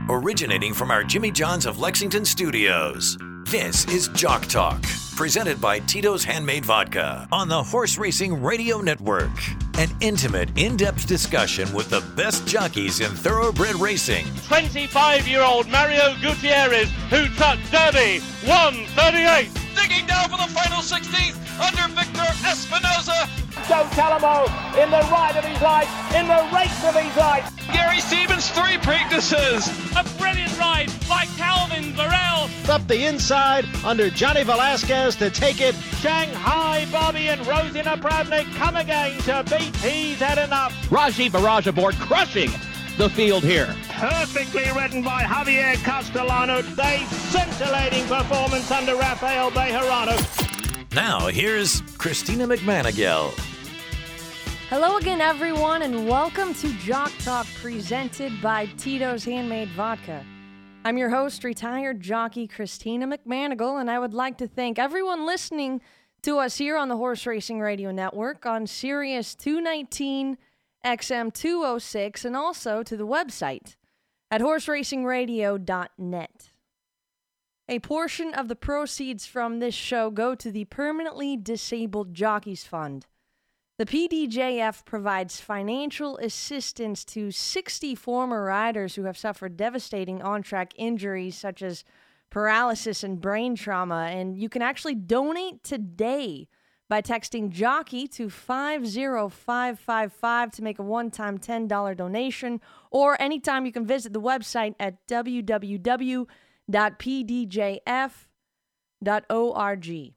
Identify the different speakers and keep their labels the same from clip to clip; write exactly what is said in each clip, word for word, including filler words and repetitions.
Speaker 1: originating from our Jimmy John's of Lexington studios. This is Jock Talk, presented by Tito's Handmade Vodka on the Horse Racing Radio Network. An intimate, in-depth discussion with the best jockeys in thoroughbred racing.
Speaker 2: twenty-five-year-old Mario Gutierrez, who took Derby one thirty-eight.
Speaker 3: Digging down for the final sixteenth under Victor Espinoza.
Speaker 2: Joe Talamo in the ride of his life, in the race of his life.
Speaker 3: Gary Stevens, three Preaknesses.
Speaker 2: A brilliant ride by Calvin Varel.
Speaker 4: Up the inside under Johnny Velasquez to take it.
Speaker 2: Shanghai Bobby and Rosina Pravnik come again to beat He's Had Enough.
Speaker 5: Raji Barrage aboard, crushing the field here.
Speaker 2: Perfectly ridden by Javier Castellano. A scintillating performance under Rafael Bejarano.
Speaker 1: Now, here's Christina McManigal.
Speaker 6: Hello again, everyone, and welcome to Jock Talk, presented by Tito's Handmade Vodka. I'm your host, retired jockey Christina McManigal, and I would like to thank everyone listening to us here on the Horse Racing Radio Network on Sirius two nineteen, X M two oh six, and also to the website at horse racing radio dot net. A portion of the proceeds from this show go to the Permanently Disabled Jockeys Fund. The P D J F provides financial assistance to sixty former riders who have suffered devastating on-track injuries such as paralysis and brain trauma, and you can actually donate today by texting jockey to five zero five five five to make a one-time ten dollars donation, or anytime you can visit the website at w w w dot p d j f dot org.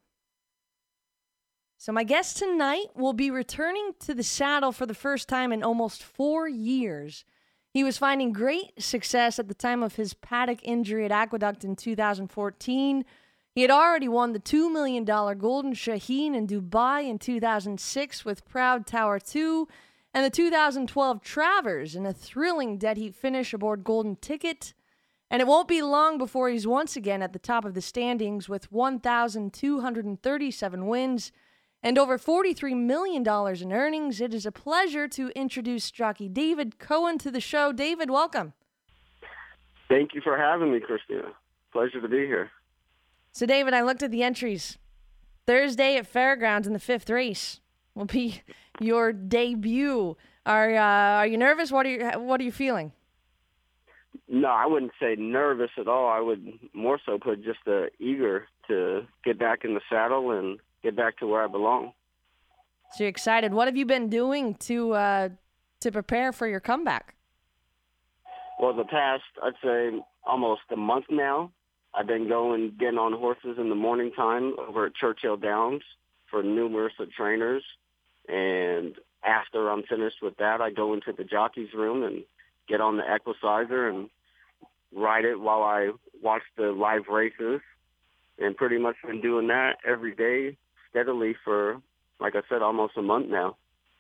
Speaker 6: So my guest tonight will be returning to the saddle for the first time in almost four years. He was finding great success at the time of his paddock injury at Aqueduct in two thousand fourteen. He had already won the two million dollars Golden Shaheen in Dubai in two thousand six with Proud Tower two, and the two thousand twelve Travers in a thrilling dead heat finish aboard Golden Ticket. And it won't be long before he's once again at the top of the standings with one thousand two hundred thirty-seven wins and over forty-three million dollars in earnings. It is a pleasure to introduce jockey David Cohen to the show. David, welcome.
Speaker 7: Thank you for having me, Christina. Pleasure to be here.
Speaker 6: So, David, I looked at the entries. Thursday at Fairgrounds in the fifth race will be your debut. Are uh, are you nervous? What are you What are you feeling?
Speaker 7: No, I wouldn't say nervous at all. I would more so put just uh, eager to get back in the saddle and get back to where I belong.
Speaker 6: So you're excited. What have you been doing to uh, to prepare for your comeback?
Speaker 7: Well, the past, I'd say, almost a month now, I've been going, getting on horses in the morning time over at Churchill Downs for numerous of trainers. And after I'm finished with that, I go into the jockey's room and get on the Equicizer and ride it while I watch the live races. And pretty much been doing that every day steadily for, like I said, almost a month now.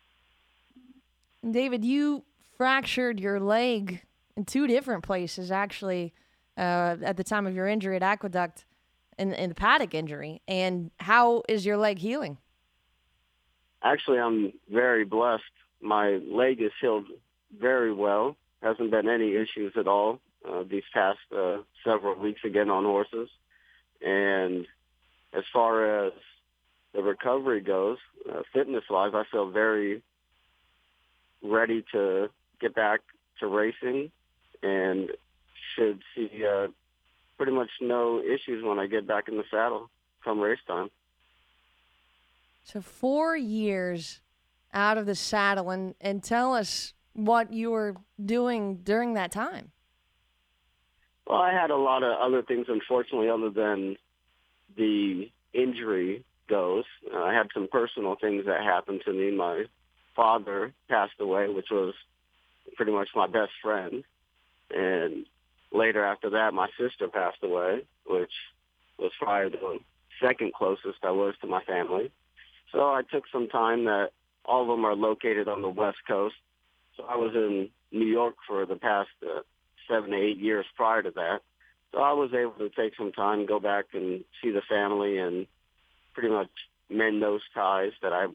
Speaker 6: David, you fractured your leg in two different places, actually, uh, at the time of your injury at Aqueduct in, in the paddock injury. And how is your leg healing?
Speaker 7: Actually, I'm very blessed. My leg is healed very well. Hasn't been any issues at all uh, these past uh, several weeks again on horses. And as far as the recovery goes, uh, fitness-wise, I feel very ready to get back to racing and should see uh, pretty much no issues when I get back in the saddle come race time.
Speaker 6: So four years out of the saddle, and, and tell us what you were doing during that time.
Speaker 7: Well, I had a lot of other things, unfortunately, other than the injury goes. Uh, I had some personal things that happened to me. My father passed away, which was pretty much my best friend. And later after that, my sister passed away, which was probably the second closest I was to my family. So I took some time that all of them are located on the West Coast. So I was in New York for the past uh, seven to eight years prior to that. So I was able to take some time, go back and see the family and pretty much mend those ties that I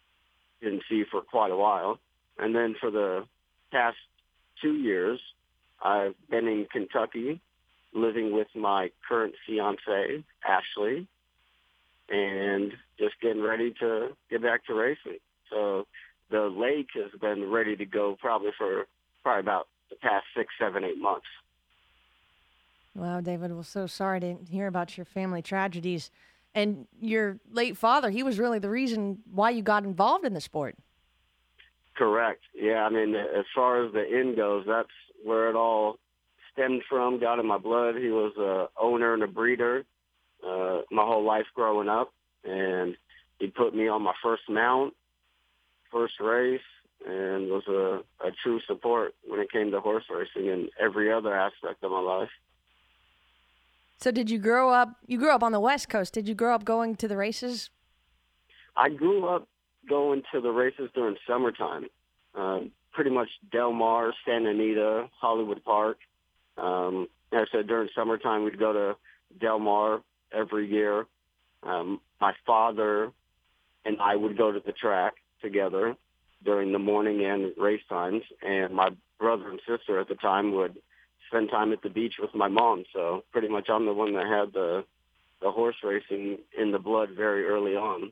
Speaker 7: didn't see for quite a while. And then for the past two years, I've been in Kentucky living with my current fiance, Ashley, and just getting ready to get back to racing. So the lake has been ready to go probably for probably about the past six, seven, eight months.
Speaker 6: Wow, David, we're so sorry to hear about your family tragedies. And your late father, he was really the reason why you got involved in the sport.
Speaker 7: Correct. Yeah, I mean, as far as the end goes, that's where it all stemmed from, got in my blood. He was a owner and a breeder uh, my whole life growing up, and he put me on my first mount, first race, and was a, a true support when it came to horse racing and every other aspect of my life.
Speaker 6: So did you grow up, you grew up on the West Coast. Did you grow up going to the races?
Speaker 7: I grew up going to the races during summertime. Uh, pretty much Del Mar, Santa Anita, Hollywood Park. Um, like I said, during summertime, we'd go to Del Mar every year. Um, my father and I would go to the track together during the morning and race times, and my brother and sister at the time would spend time at the beach with my mom. So pretty much I'm the one that had the the horse racing in the blood very early on.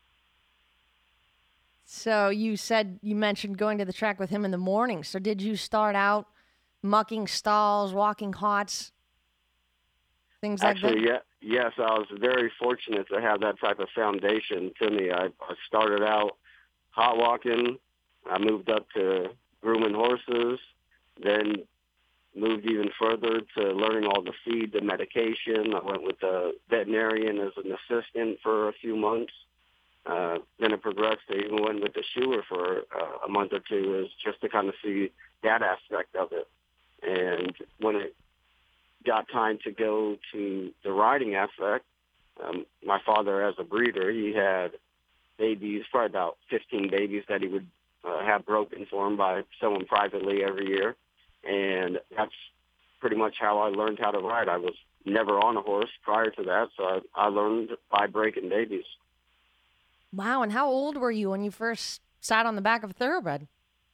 Speaker 6: So you said, you mentioned going to the track with him in the morning. So did you start out mucking stalls, walking hots, things like
Speaker 7: Actually,
Speaker 6: that?
Speaker 7: yeah, yes, I was very fortunate to have that type of foundation to me. I, I started out hot walking. I moved up to grooming horses, then moved even further to learning all the feed, the medication. I went with a veterinarian as an assistant for a few months. Uh, then it progressed to even went with the shoer for uh, a month or two, is just to kind of see that aspect of it. And when it got time to go to the riding aspect, um, my father, as a breeder, he had babies, probably about fifteen babies that he would uh, have broken for him by someone privately every year. And that's pretty much how I learned how to ride. I was never on a horse prior to that, so I, I learned by breaking babies.
Speaker 6: Wow, and how old were you when you first sat on the back of a thoroughbred?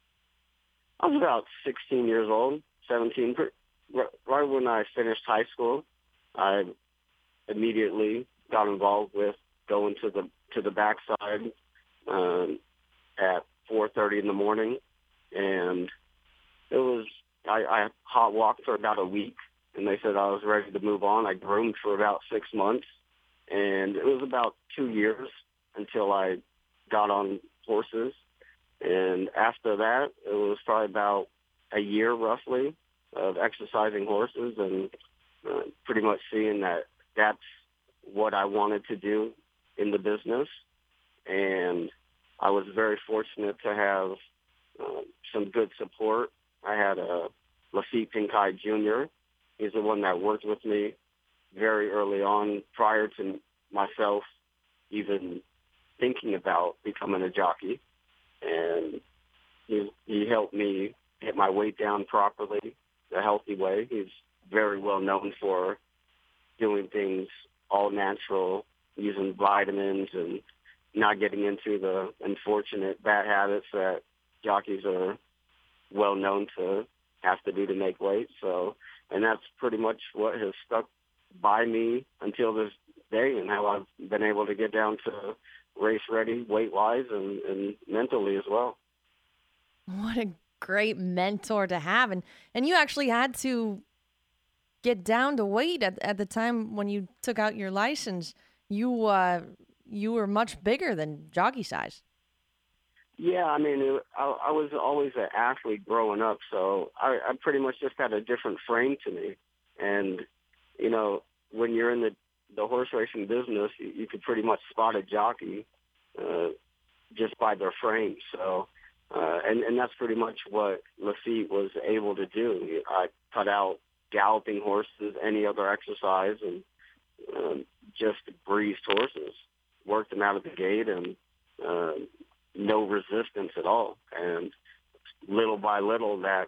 Speaker 7: I was about sixteen years old, seventeen. Right when I finished high school, I immediately got involved with going to the to the backside um, at four thirty in the morning, and it was I, I hot walked for about a week, and they said I was ready to move on. I groomed for about six months, and it was about two years until I got on horses. And after that, it was probably about a year roughly of exercising horses and uh, pretty much seeing that that's what I wanted to do in the business. And I was very fortunate to have uh, some good support. I had a Lafitte Pinkai Junior He's the one that worked with me very early on, prior to myself even thinking about becoming a jockey. And he, he helped me get my weight down properly, the healthy way. He's very well known for doing things all natural, using vitamins and not getting into the unfortunate bad habits that jockeys are well known to have to do to make weight. So, and that's pretty much what has stuck by me until this day, and how I've been able to get down to race ready weight-wise and, and mentally as well.
Speaker 6: What a great mentor to have. And and you actually had to get down to weight at, at the time when you took out your license. You uh, you were much bigger than jockey size.
Speaker 7: Yeah, I mean, it, I, I was always an athlete growing up, so I, I pretty much just had a different frame to me. And, you know, when you're in the, the horse racing business, you, you could pretty much spot a jockey uh, just by their frame. So, uh, and, and that's pretty much what Lafitte was able to do. I cut out galloping horses, any other exercise, and um, just breezed horses, worked them out of the gate, and uh, no resistance at all. And little by little, that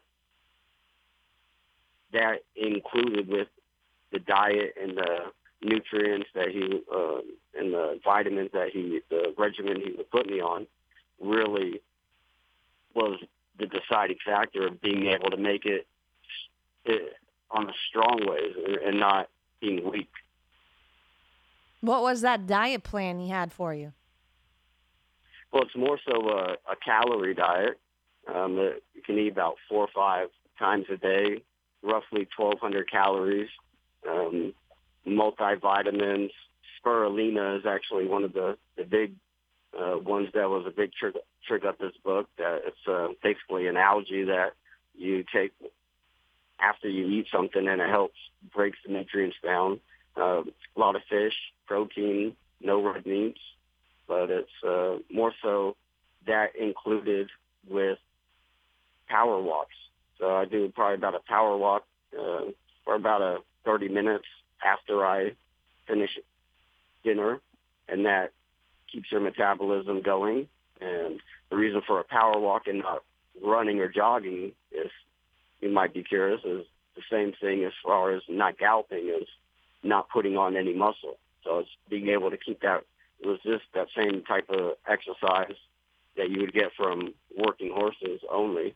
Speaker 7: that included with the diet and the nutrients that he uh, and the vitamins that he, the regimen he would put me on, really was the deciding factor of being able to make it it, on the strong ways and not being weak.
Speaker 6: What was that diet plan he had for you?
Speaker 7: Well, it's more so a, a calorie diet. Um, it, you can eat about four or five times a day, roughly twelve hundred calories, um, multivitamins. Spirulina is actually one of the, the big uh, ones that was a big trick, trick up this book. That it's uh, basically an algae that you take after you eat something, and it helps breaks the nutrients down. Uh, a lot of fish, protein, no red meats, but it's uh, more so that included with power walks. So I do probably about a power walk uh, for about a thirty minutes after I finish dinner, and that keeps your metabolism going. And the reason for a power walk and not running or jogging, if you might be curious, is the same thing as far as not galloping, is not putting on any muscle. So it's being able to keep that, resist that same type of exercise that you would get from working horses only.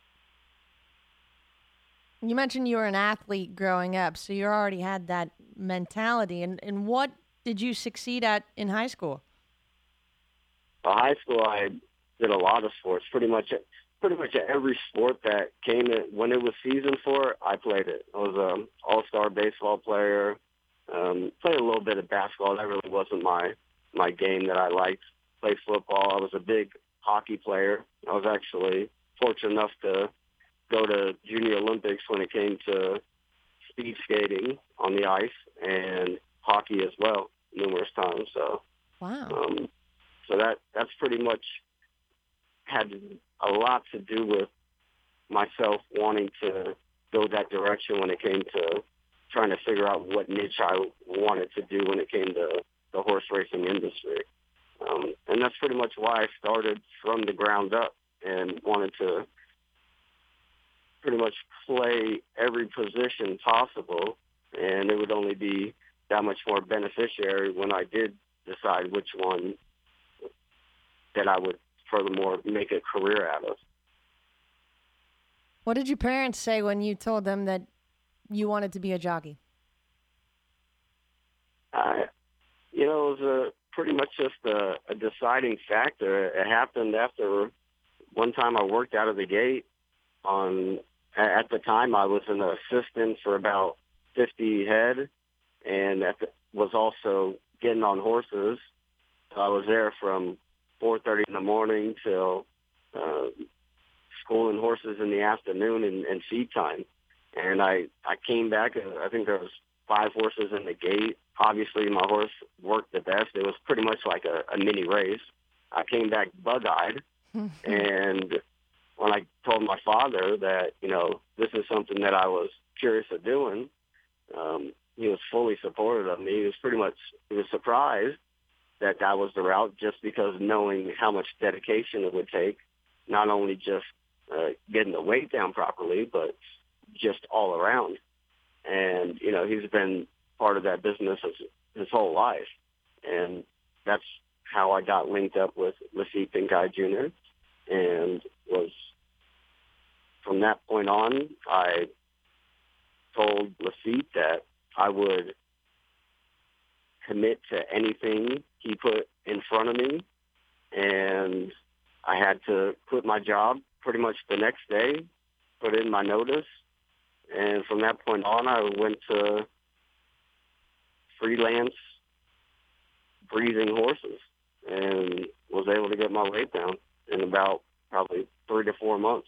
Speaker 6: You mentioned you were an athlete growing up, so you already had that mentality. And, and what did you succeed at in high school?
Speaker 7: In high school, I did a lot of sports. Pretty much, pretty much every sport that came in, when it was season for it, I played it. I was an all-star baseball player. Um, played a little bit of basketball. That really wasn't my my game that I liked. Played football. I was a big hockey player. I was actually fortunate enough to go to Junior Olympics when it came to speed skating on the ice and hockey as well, numerous times. So,
Speaker 6: wow.
Speaker 7: Um, so that that's pretty much had a lot to do with myself wanting to go that direction when it came to trying to figure out what niche I wanted to do when it came to the horse racing industry. Um, and that's pretty much why I started from the ground up and wanted to pretty much play every position possible, and it would only be that much more beneficiary when I did decide which one that I would furthermore make a career out of.
Speaker 6: What did your parents say when you told them that you wanted to be a jockey?
Speaker 7: Uh, you know, it was a, pretty much just a, a deciding factor. It happened after one time I worked out of the gate. On at the time, I was an assistant for about fifty head, and at the, was also getting on horses. So I was there from four thirty in the morning till uh, schooling horses in the afternoon and, and feed time. And I, I came back, and I think there was five horses in the gate. Obviously, my horse worked the best. It was pretty much like a, a mini race. I came back bug-eyed, and when I told my father that, you know, this is something that I was curious of doing, um, he was fully supportive of me. He was pretty much, he was surprised that that was the route, just because knowing how much dedication it would take, not only just uh, getting the weight down properly, but just all around. And, you know, he's been part of that business his, his whole life. And that's how I got linked up with Lafitte Pink-Eye Junior And was, from that point on, I told Lafitte that I would commit to anything he put in front of me. And I had to quit my job pretty much the next day, put in my notice. And from that point on, I went to freelance breathing horses and was able to get my weight down in about probably three to four months.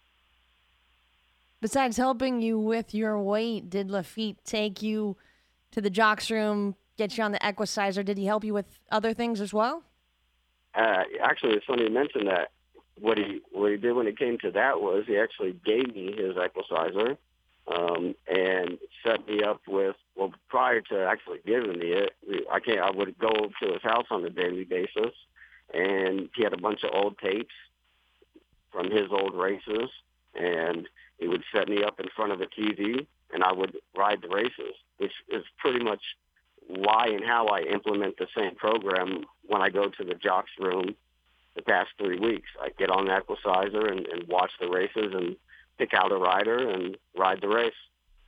Speaker 6: Besides helping you with your weight, did Lafitte take you to the jocks room, get you on the Equicizer? Did he help you with other things as well?
Speaker 7: Uh, actually, it's funny you mention that. What he what he did when it came to that was he actually gave me his Equicizer um, and set me up with, well, prior to actually giving me it, I can't. I would go to his house on a daily basis, and he had a bunch of old tapes from his old races, and he would set me up in front of a T V, and I would ride the races, which is pretty much why and how I implement the same program when I go to the jocks room the past three weeks. I get on the Equicizer and, and watch the races and pick out a rider and ride the race.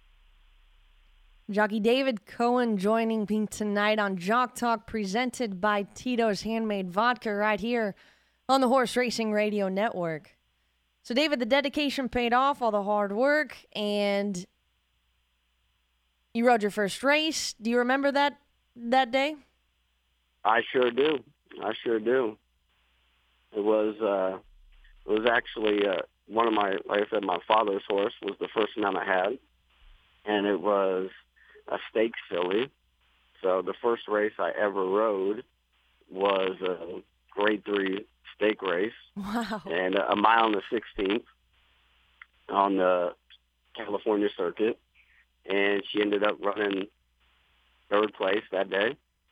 Speaker 6: Jockey David Cohen joining me tonight on Jock Talk, presented by Tito's Handmade Vodka, right here on the Horse Racing Radio Network. So, David, the dedication paid off, all the hard work, and you rode your first race. Do you remember that that day?
Speaker 7: I sure do. I sure do. It was uh, it was actually uh, one of my, like I said, my father's horse was the first mount I had, and it was a stakes filly. So the first race I ever rode was a grade three stake race.
Speaker 6: Wow.
Speaker 7: And a mile and a sixteenth on the California circuit. And she ended up running third place that day.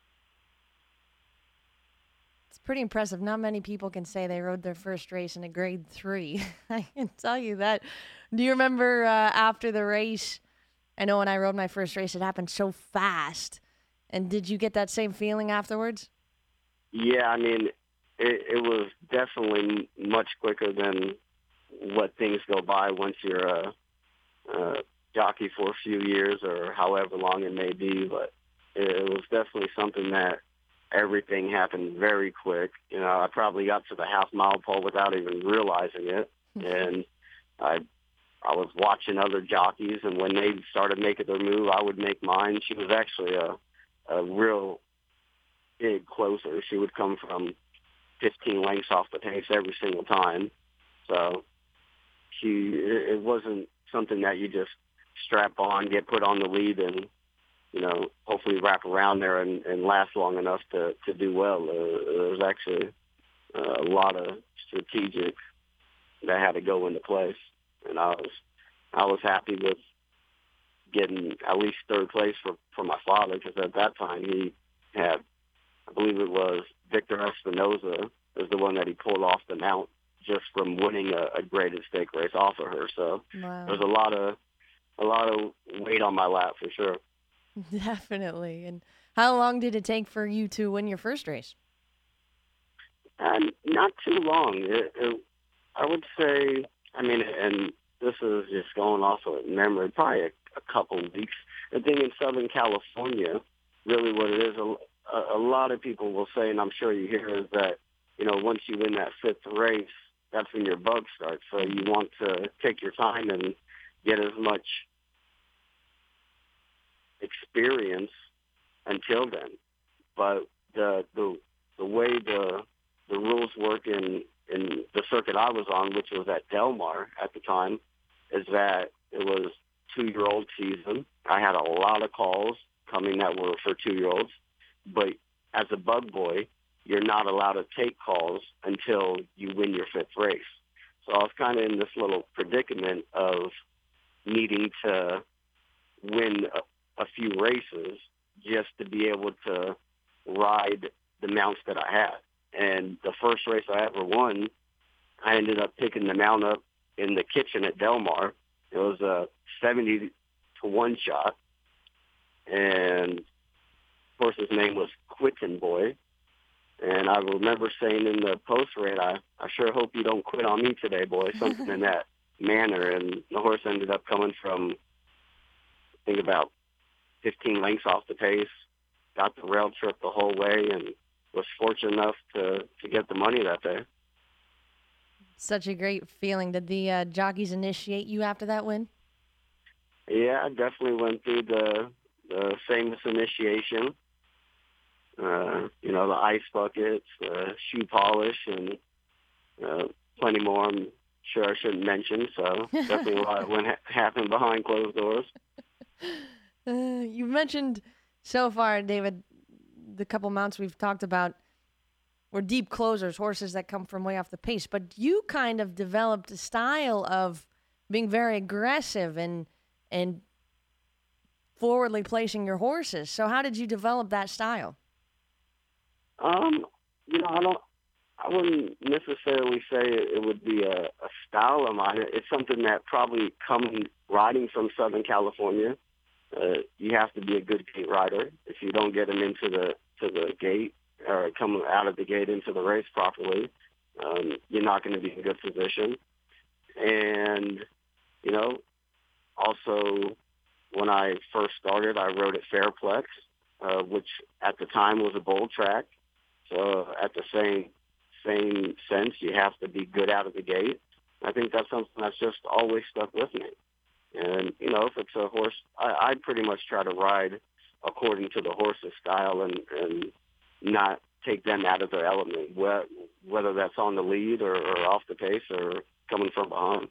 Speaker 6: It's pretty impressive. Not many people can say they rode their first race in a grade three. I can tell you that. Do you remember uh, after the race, I know when I rode my first race, it happened so fast. And did you get that same feeling afterwards?
Speaker 7: Yeah, I mean, it, it was definitely much quicker than what things go by once you're a, a jockey for a few years or however long it may be. But it, it was definitely something that everything happened very quick. You know, I probably got to the half mile pole without even realizing it. And I I was watching other jockeys, and when they started making their move, I would make mine. She was actually a, a real big closer. She would come from fifteen lengths off the pace every single time. So she, it wasn't something that you just strap on, get put on the lead, and, you know, hopefully wrap around there and, and last long enough to, to do well. Uh, there was actually uh, a lot of strategic that had to go into place. And I was, I was happy with getting at least third place for, for my father, because at that time he had, I believe it was Victor Espinoza is the one that he pulled off the mount just from winning a, a graded stake race off of her. So
Speaker 6: Wow.
Speaker 7: there's a lot of, a lot of weight on my lap for sure.
Speaker 6: Definitely. And how long did it take for you to win your first race?
Speaker 7: And not too long. It, it, I would say, I mean, and this is just going off of memory, probably a, a couple of weeks. The thing in Southern California, really what it is, a, a lot of people will say, and I'm sure you hear, is that, you know, once you win that fifth race, that's when your bug starts. So you want to take your time and get as much experience until then. But the the the way the the rules work in in the circuit I was on, which was at Del Mar at the time, is that it was two-year-old season. I had a lot of calls coming that were for two-year-olds, but as a bug boy, you're not allowed to take calls until you win your fifth race. So I was kind of in this little predicament of needing to win a, a few races just to be able to ride the mounts that I had. And the first race I ever won, I ended up picking the mount up in the kitchen at Del Mar. It was a seventy to one shot. And, of course, his name was Quittin Boy. And I remember saying in the post race, I, I sure hope you don't quit on me today, boy, something in that manner. And the horse ended up coming from, I think, about fifteen lengths off the pace, got the rail trip the whole way, and was fortunate enough to, to get the money that day.
Speaker 6: Such a great feeling. Did the uh, jockeys initiate you after that win?
Speaker 7: Yeah, I definitely went through the, the famous initiation. Uh, you know, the ice buckets, the shoe polish, and uh, plenty more I'm sure I shouldn't mention. So definitely a lot went ha- happened behind closed doors.
Speaker 6: Uh, you've mentioned so far, David, the couple mounts we've talked about were deep closers, horses that come from way off the pace. But you kind of developed a style of being very aggressive and and forwardly placing your horses. So how did you develop that style?
Speaker 7: Um, you know, I don't. I wouldn't necessarily say it would be a, a style of mine. It's something that probably coming riding from Southern California, uh, you have to be a good gate rider. If you don't get them into the to the gate or come out of the gate into the race properly, um, you're not going to be in good position. And also, when I first started, I rode at Fairplex, uh, which at the time was a bull track. So at the same same sense, you have to be good out of the gate. I think that's something that's just always stuck with me. And, you know, if it's a horse, I, I pretty much try to ride according to the horse's style and, and not take them out of their element, whether that's on the lead or, or off the pace or coming from behind.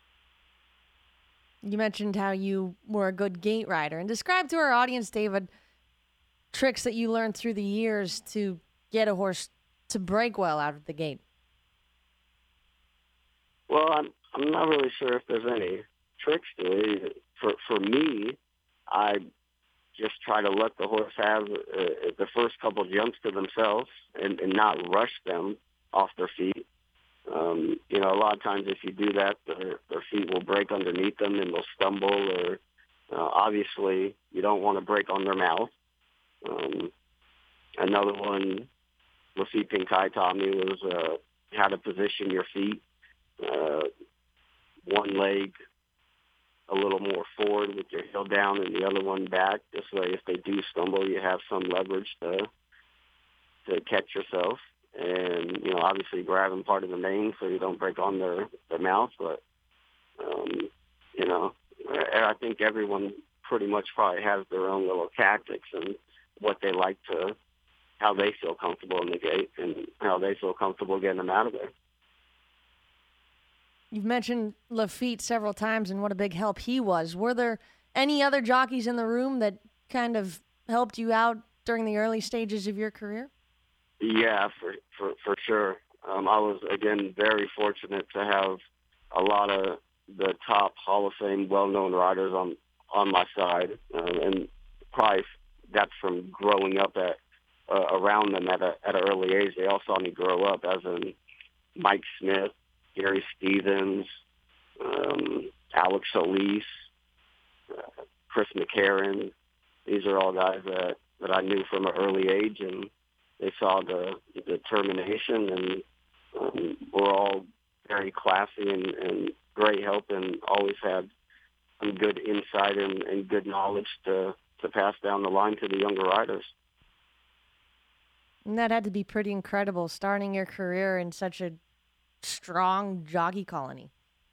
Speaker 6: You mentioned how you were a good gate rider. And describe to our audience, David, tricks that you learned through the years to get a horse to break well out of the gate.
Speaker 7: Well, I'm I'm not really sure if there's any tricks to it. For for me, I just try to let the horse have uh, the first couple jumps to themselves and, and not rush them off their feet. Um, you know, a lot of times if you do that, their, their feet will break underneath them and they'll stumble. Or uh, obviously, you don't want to break on their mouth. Um, another one, Lafitte Pink Eye taught me was uh, how to position your feet. Uh, one leg a little more forward with your heel down and the other one back. This way, if they do stumble, you have some leverage to to catch yourself. And, you know, obviously grabbing part of the mane so you don't break on their, their mouth. But, um, you know, I think everyone pretty much probably has their own little tactics and what they like to, how they feel comfortable in the gate and how they feel comfortable getting them out of there.
Speaker 6: You've mentioned Lafitte several times and what a big help he was. Were there any other jockeys in the room that kind of helped you out during the early stages of your career?
Speaker 7: Yeah, for for, for sure. Um, I was, again, very fortunate to have a lot of the top Hall of Fame well-known riders on, on my side. Um, and probably that's from growing up at uh, around them at, a, at an early age. They all saw me grow up, as in Mike Smith, Gary Stevens, um, Alex Solis, uh, Chris McCarron. These are all guys that, that I knew from an early age, and they saw the, the determination, and um, were all very classy and, and great help, and always had some good insight and, and good knowledge to, to pass down the line to the younger riders.
Speaker 6: And that had to be pretty incredible, starting your career in such a strong jockey colony.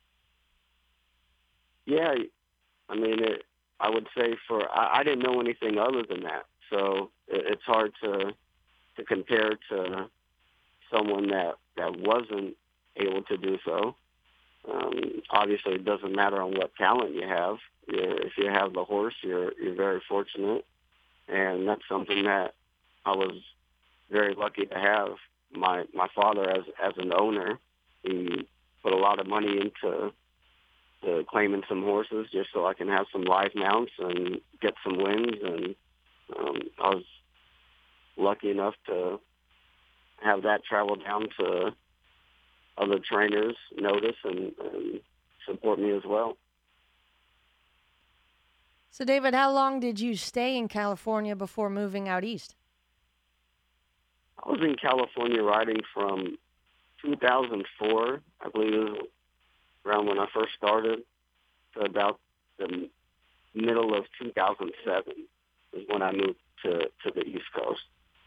Speaker 7: Yeah, I mean, it, I would say for I, I didn't know anything other than that, so it, it's hard to to compare to someone that, that wasn't able to do so. Um, obviously, it doesn't matter on what talent you have. You're, if you have the horse, you're you're very fortunate, and that's something that I was very lucky to have. My my father, as as an owner, he put a lot of money into to claiming some horses just so I can have some live mounts and get some wins. And um, I was lucky enough to have that travel down to other trainers, notice, and, and support me as well.
Speaker 6: So, David, how long did you stay in California before moving out east?
Speaker 7: I was in California riding from two thousand four, I believe it was around when I first started, to about the middle of two thousand seven is when I moved to, to the East Coast.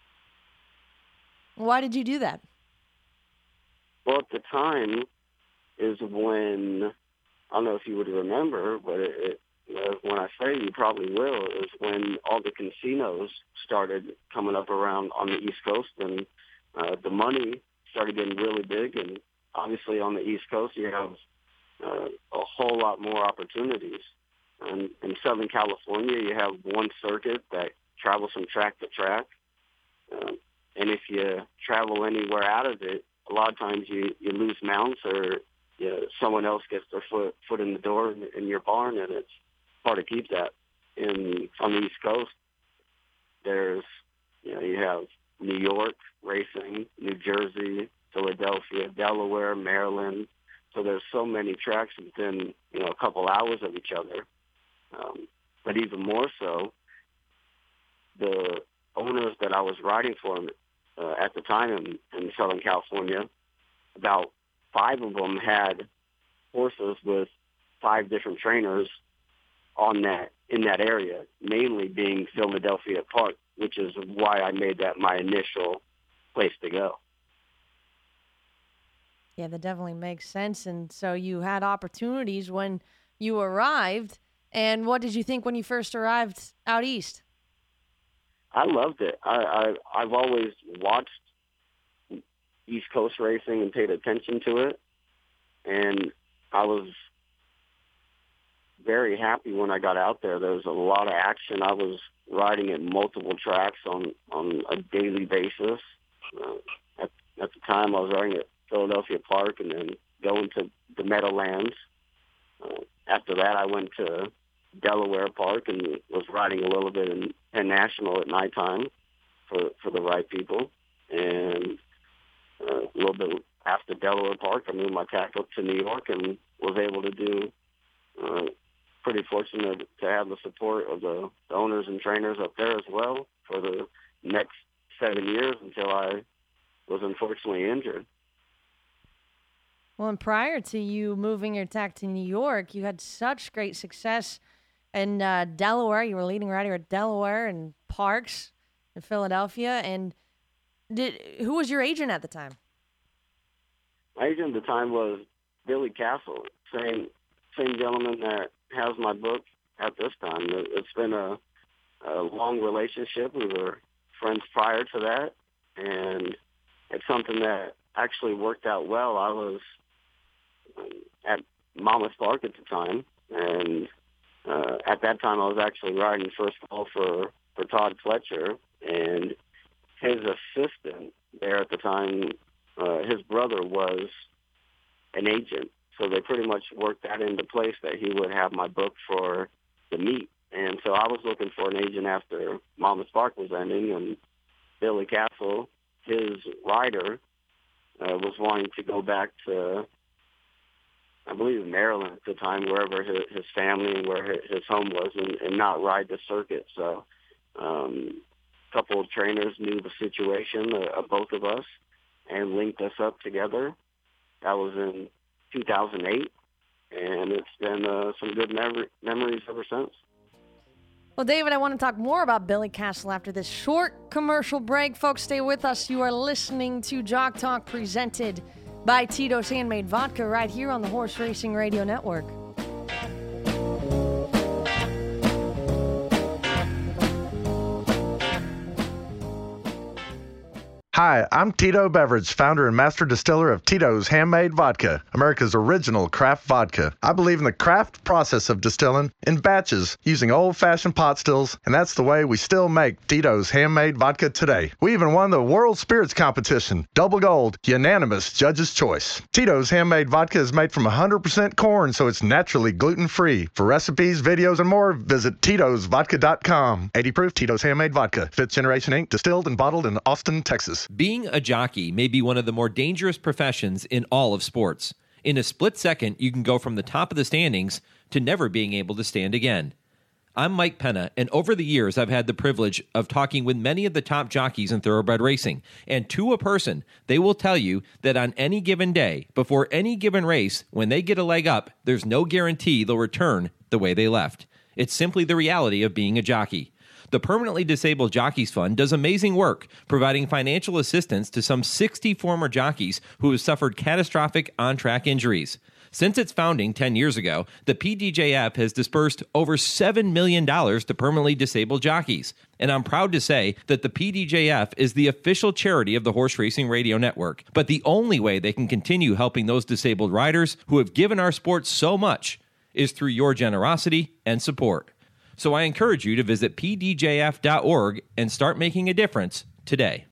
Speaker 6: Why did you do that?
Speaker 7: Well, at the time is when, I don't know if you would remember, but it, it, you know, when I say you probably will, is when all the casinos started coming up around on the East Coast, and uh, the money started getting really big. And obviously on the East Coast, you have uh, a whole lot more opportunities. And in Southern California, you have one circuit that travels from track to track. Uh, and if you travel anywhere out of it, a lot of times you, you lose mounts, or you know, someone else gets their foot foot in the door in, in your barn, and it's hard to keep that. In on the East Coast, there's you know you have New York racing, New Jersey, Philadelphia, Delaware, Maryland. So there's so many tracks within you know a couple hours of each other. Um, but even more so, the owners that I was riding for uh, at the time in, in Southern California, about five of them had horses with five different trainers on that in that area, mainly being Philadelphia Park, which is why I made that my initial place to go.
Speaker 6: Yeah, that definitely makes sense. And so you had opportunities when you arrived. And what did you think when you first arrived out east?
Speaker 7: I loved it. I, I, I've always watched East Coast racing and paid attention to it. And I was very happy when I got out there. There was a lot of action. I was riding at multiple tracks on, on a daily basis. Uh, at, at the time, I was riding at Philadelphia Park and then going to the Meadowlands. Uh, after that, I went to Delaware Park and was riding a little bit in Penn National at nighttime for, for the right people. And uh, a little bit after Delaware Park, I moved my tack up to New York and was able to do, uh, pretty fortunate to have the support of the, the owners and trainers up there as well for the next seven years until I was unfortunately injured.
Speaker 6: Well, and prior to you moving your tack to New York, you had such great success in uh, Delaware. You were leading rider at Delaware and Parks in Philadelphia. And did who was your agent at the time?
Speaker 7: My agent at the time was Billy Castle, same same gentleman that has my book at this time. It's been a, a long relationship. We were friends prior to that, and it's something that actually worked out well. I was at Monmouth Park at the time, and uh, at that time I was actually riding first of all for, for Todd Fletcher, and his assistant there at the time, uh, his brother was an agent, so they pretty much worked that into place that he would have my book for the meet. And so I was looking for an agent after Monmouth Park was ending, and Billy Castle, his rider, uh, was wanting to go back to, I believe, Maryland at the time, wherever his, his family and where his home was, and, and not ride the circuit. So um, a couple of trainers knew the situation uh, of both of us and linked us up together. That was in two thousand eight, and it's been uh, some good mem- memories ever since.
Speaker 6: Well, David, I want to talk more about Billy Castle after this short commercial break. Folks, stay with us. You are listening to Jock Talk, presented by Tito's Handmade Vodka, right here on the Horse Racing Radio Network.
Speaker 8: Hi, I'm Tito Beverage, founder and master distiller of Tito's Handmade Vodka, America's original craft vodka. I believe in the craft process of distilling in batches using old-fashioned pot stills, and that's the way we still make Tito's Handmade Vodka today. We even won the World Spirits Competition, double gold, unanimous judge's choice. Tito's Handmade Vodka is made from one hundred percent corn, so it's naturally gluten-free. For recipes, videos, and more, visit Titos Vodka dot com. eighty proof Tito's Handmade Vodka, fifth Generation Incorporated, distilled and bottled in Austin, Texas.
Speaker 9: Being a jockey may be one of the more dangerous professions in all of sports. In a split second, you can go from the top of the standings to never being able to stand again. I'm Mike Penna, and over the years, I've had the privilege of talking with many of the top jockeys in thoroughbred racing. And to a person, they will tell you that on any given day, before any given race, when they get a leg up, there's no guarantee they'll return the way they left. It's simply the reality of being a jockey. The Permanently Disabled Jockeys Fund does amazing work, providing financial assistance to some sixty former jockeys who have suffered catastrophic on-track injuries. Since its founding ten years ago, the P D J F has dispersed over seven million dollars to permanently disabled jockeys. And I'm proud to say that the P D J F is the official charity of the Horse Racing Radio Network. But the only way they can continue helping those disabled riders who have given our sport so much is through your generosity and support. So I encourage you to visit P D J F dot org and start making a difference today.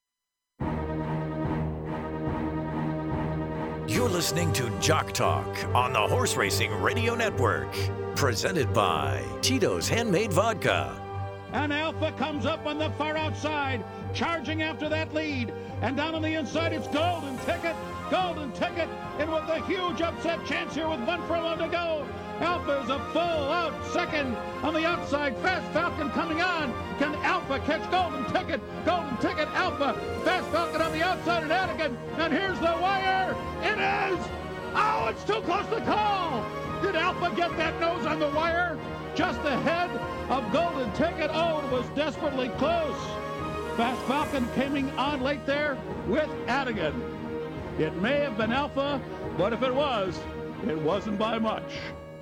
Speaker 1: You're listening to Jock Talk on the Horse Racing Radio Network, presented by Tito's Handmade Vodka.
Speaker 2: And Alpha comes up on the far outside, charging after that lead. And down on the inside, it's Golden Ticket. Golden Ticket, and with a huge upset chance here with one furlong to go. Alpha is a full out second on the outside. Fast Falcon coming on. Can Alpha catch Golden Ticket? Golden Ticket, Alpha. Fast Falcon on the outside and out again. And here's the wire. It is. Oh, it's too close to call. Did Alpha get that nose on the wire? Just ahead of Golden Ticket. Oh, it was desperately close. Fast Falcon coming on late there with Adigan. It may have been Alpha, but if it was, it wasn't by much.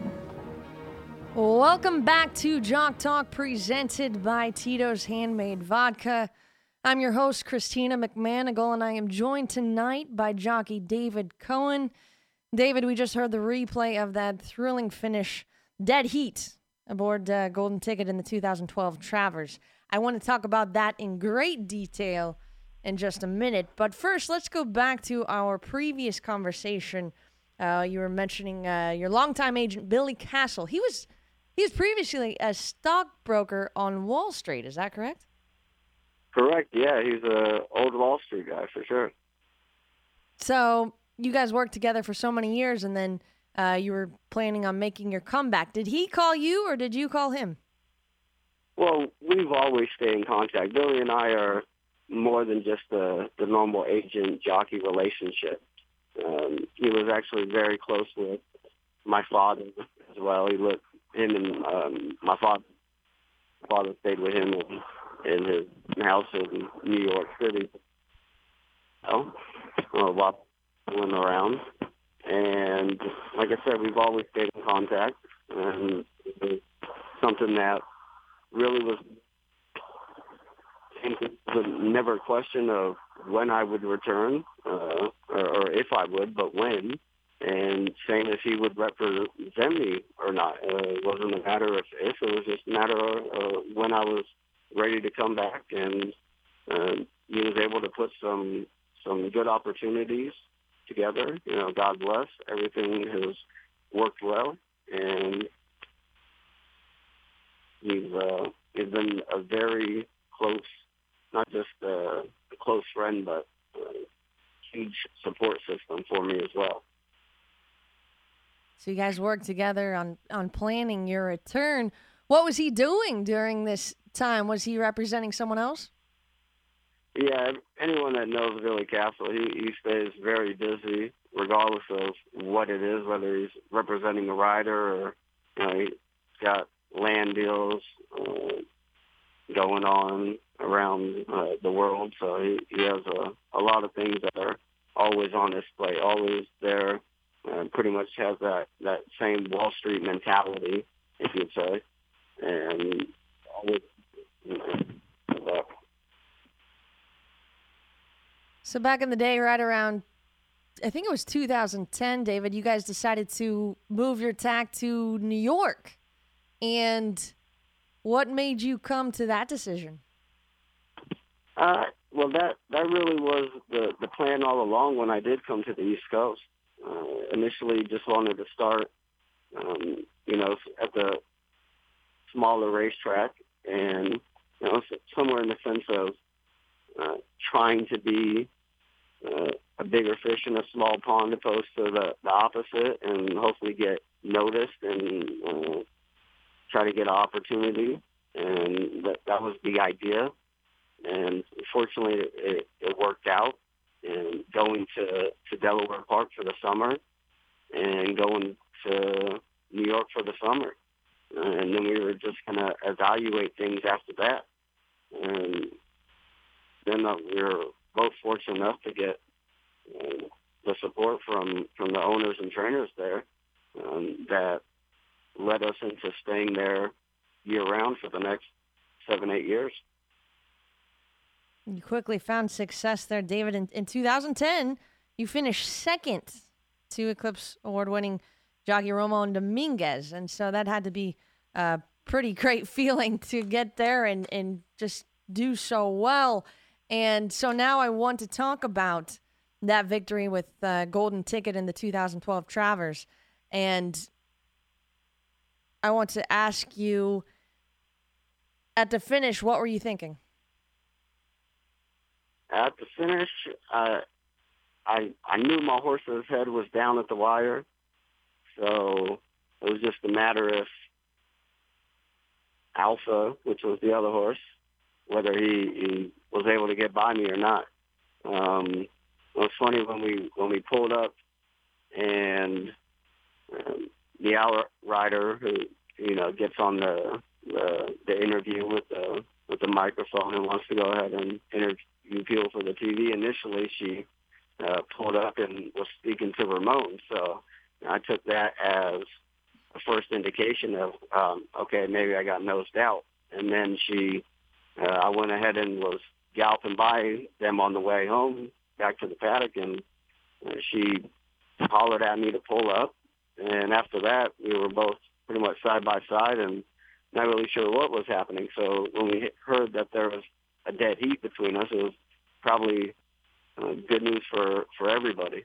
Speaker 6: Welcome back to Jock Talk, presented by Tito's Handmade Vodka. I'm your host, Christina McManigal, and I am joined tonight by jockey David Cohen. David, we just heard the replay of that thrilling finish, dead heat, aboard uh, Golden Ticket in the two thousand twelve Travers. I want to talk about that in great detail in just a minute, but first, let's go back to our previous conversation. Uh, you were mentioning uh, your longtime agent, Billy Castle. He was he was previously a stockbroker on Wall Street. Is that correct?
Speaker 7: Correct, yeah. He's an old Wall Street guy for sure.
Speaker 6: So you guys worked together for so many years, and then uh, you were planning on making your comeback. Did he call you, or did you call him?
Speaker 7: Well, we've always stayed in contact. Billy and I are more than just the, the normal agent-jockey relationship. Um, he was actually very close with my father as well. He looked, him and um, my father, my father stayed with him in, in his house in New York City. Oh, well, while going around. And like I said, we've always stayed in contact. And it was something that really was, it was never a question of when I would return, uh, or, or if I would, but when. And saying if he would represent me or not. Uh, it wasn't a matter of if, it was just a matter of uh, when I was ready to come back. And uh, he was able to put some some good opportunities together. You know, God bless. Everything has worked well. And he's, uh, he's been a very close, not just uh, a close friend, but a huge support system for me as well.
Speaker 6: So you guys worked together on, on planning your return. What was he doing during this time? Was he representing someone else?
Speaker 7: Yeah, anyone that knows Billy Castle, he, he stays very busy, regardless of what it is, whether he's representing a rider or, you know, he's got land deals uh, going on around uh, the world. So he, he has a, a lot of things that are always on his plate, always there. Uh, pretty much has that, that same Wall Street mentality, if you'd say. And always, you know, uh,
Speaker 6: So back in the day, right around, I think it was two thousand ten, David, you guys decided to move your tack to New York. And what made you come to that decision?
Speaker 7: Uh, well, that, that really was the, the plan all along when I did come to the East Coast. Uh, initially, just wanted to start, um, you know, at the smaller racetrack and, you know, somewhere in the sense of uh, trying to be uh, a bigger fish in a small pond opposed to the, the opposite, and hopefully get noticed and uh, try to get an opportunity. And that, that was the idea. And fortunately, it, it worked out. And going to, to Delaware Park for the summer and going to New York for the summer. Uh, and then we were just going to evaluate things after that. And then uh, we were both fortunate enough to get uh, the support from, from the owners and trainers there um, that led us into staying there year-round for the next seven, eight years.
Speaker 6: You quickly found success there, David. In, in two thousand ten, you finished second to Eclipse Award-winning jockey Ramon Dominguez. And so that had to be a pretty great feeling to get there and, and just do so well. And so now I want to talk about that victory with uh, Golden Ticket in the two thousand twelve Travers. And I want to ask you, at the finish, what were you thinking?
Speaker 7: At the finish, uh, I I knew my horse's head was down at the wire, so it was just a matter of Alpha, which was the other horse, whether he, he was able to get by me or not. Um, it was funny when we when we pulled up and um, the outrider who, you know, gets on the the, the interview with the with the microphone and wants to go ahead and interview people for the T V. Initially, she uh, pulled up and was speaking to Ramon, so I took that as a first indication of, um, okay, maybe I got nosed out. And then she, uh, I went ahead and was galloping by them on the way home back to the paddock, and uh, she hollered at me to pull up. And after that, we were both pretty much side by side and not really sure what was happening. So when we heard that there was a dead heat between us, it was probably uh, good news for, for everybody.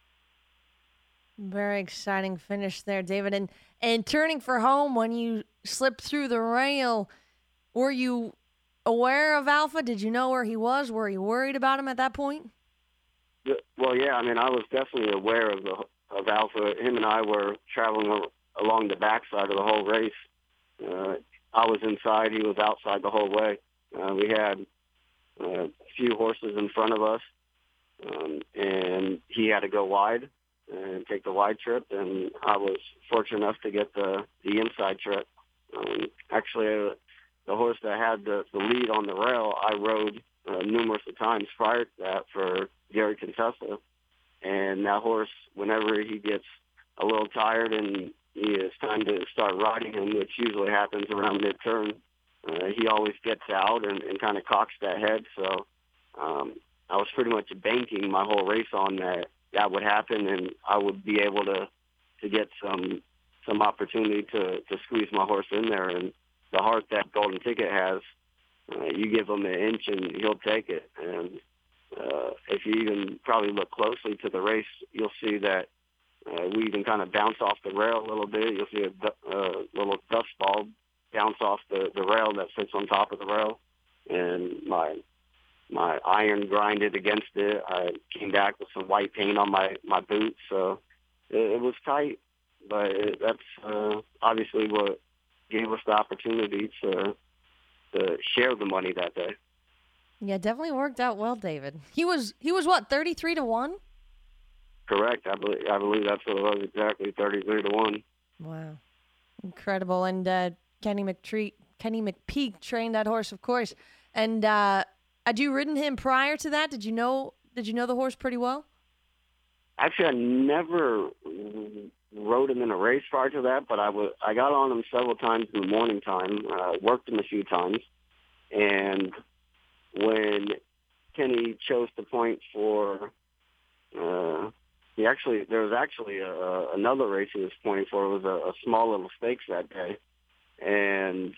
Speaker 6: Very exciting finish there, David. And and turning for home, when you slipped through the rail, were you aware of Alpha? Did you know where he was? Were you worried about him at that point?
Speaker 7: Well, yeah. I mean, I was definitely aware of the of Alpha. Him and I were traveling along the backside of the whole race. Uh, I was inside. He was outside the whole way. Uh, we had uh, a few horses in front of us, um, and he had to go wide and take the wide trip, and I was fortunate enough to get the, the inside trip. Um, actually, uh, the horse that had the, the lead on the rail, I rode uh, numerous of times prior to that for Gary Contessa, and that horse, whenever he gets a little tired and it's time to start riding him, which usually happens around mid-turn, uh, he always gets out and, and kind of cocks that head, so um, I was pretty much banking my whole race on that that would happen, and I would be able to to get some some opportunity to, to squeeze my horse in there. And the heart that Golden Ticket has, uh, you give him an inch and he'll take it. And uh, if you even probably look closely to the race, you'll see that uh, we even kind of bounce off the rail a little bit. You'll see a uh, little dust ball bounce off the, the rail that sits on top of the rail. And my My iron grinded against it. I came back with some white paint on my, my boots, so it, it was tight. But it, that's uh, obviously what gave us the opportunity to to share the money that day.
Speaker 6: Yeah, definitely worked out well, David. He was he was what, thirty-three to one?
Speaker 7: Correct. I believe I believe that's what it was exactly, thirty-three to one.
Speaker 6: Wow, incredible. And uh, Kenny McTree, Kenny McPeak trained that horse, of course, and. Uh, Had you ridden him prior to that? Did you know Did you know the horse pretty well?
Speaker 7: Actually, I never rode him in a race prior to that, but I, w- I got on him several times in the morning time, uh, worked him a few times, and when Kenny chose to point for, uh, he actually there was actually a, another race he was pointing for. It was a, a small little stakes that day, and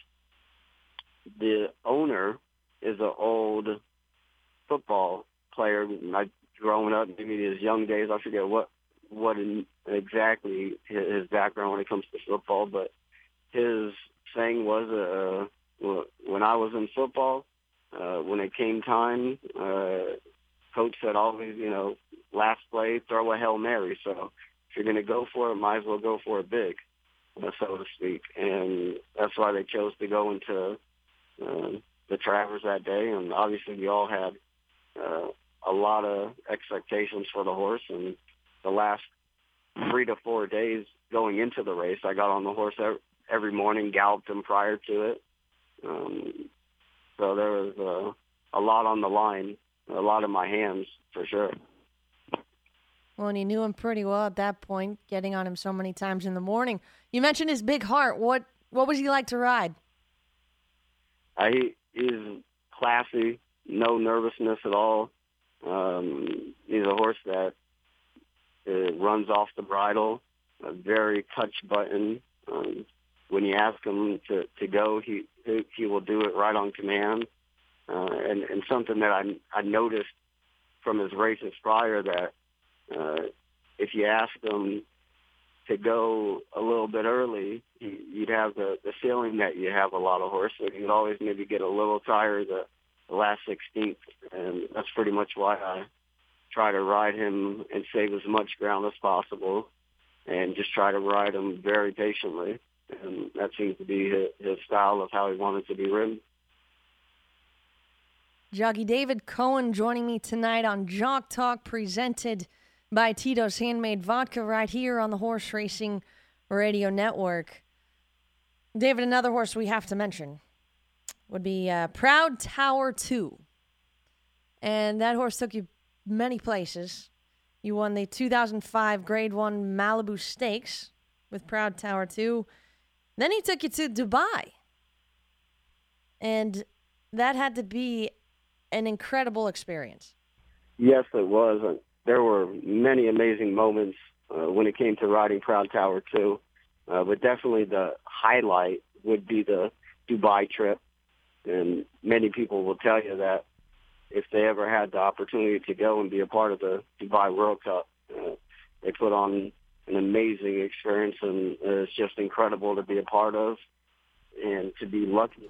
Speaker 7: the owner is an old football player. I, growing up, maybe in his young days, I forget what what in, exactly his background when it comes to football, but his saying was, uh, when I was in football, uh, when it came time, uh, coach said always, you know, last play, throw a Hail Mary. So if you're going to go for it, might as well go for it big, uh, so to speak. And that's why they chose to go into uh, the Travers that day. And obviously we all had uh, a lot of expectations for the horse. And the last three to four days going into the race, I got on the horse every morning, galloped him prior to it. Um, so there was uh, a lot on the line, a lot in my hands for sure.
Speaker 6: Well, and you knew him pretty well at that point, getting on him so many times in the morning. You mentioned his big heart. What what was he like to ride?
Speaker 7: Uh, he he's classy, no nervousness at all. Um, he's a horse that uh, runs off the bridle, a very touch button. Um, when you ask him to, to go, he, he he will do it right on command. Uh, and, and something that I, I noticed from his races prior, that uh, if you asked him to go a little bit early, he, you'd have the, the feeling that you have a lot of horses. You'd always maybe get a little tired the, the last sixteenth, and that's pretty much why I try to ride him and save as much ground as possible and just try to ride him very patiently. And that seems to be his, his style of how he wanted to be ridden.
Speaker 6: Jockey David Cohen joining me tonight on Jock Talk, presented by Tito's Handmade Vodka, right here on the Horse Racing Radio Network. David, another horse we have to mention would be uh, Proud Tower two. And that horse took you many places. You won the two thousand five Grade one Malibu Stakes with Proud Tower two. Then he took you to Dubai. And that had to be an incredible experience.
Speaker 7: Yes, it was. There were many amazing moments uh, when it came to riding Proud Tower two. Uh, but definitely the highlight would be the Dubai trip. And many people will tell you that if they ever had the opportunity to go and be a part of the Dubai World Cup, uh, they put on an amazing experience, and uh, it's just incredible to be a part of and to be lucky.